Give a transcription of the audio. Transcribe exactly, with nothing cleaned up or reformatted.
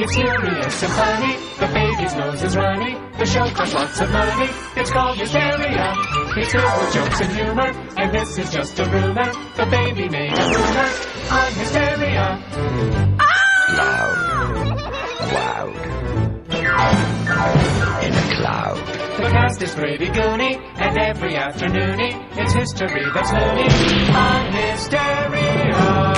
It's furious and funny. The baby's nose is runny. The show costs lots of money. It's called Hysteria. It's filled with jokes and humor. And this is just a rumor. The baby made a rumor on Hysteria. Loud. Loud. In a cloud. The cast is pretty goony. And every afternoony, it's history that's loony on Hysteria.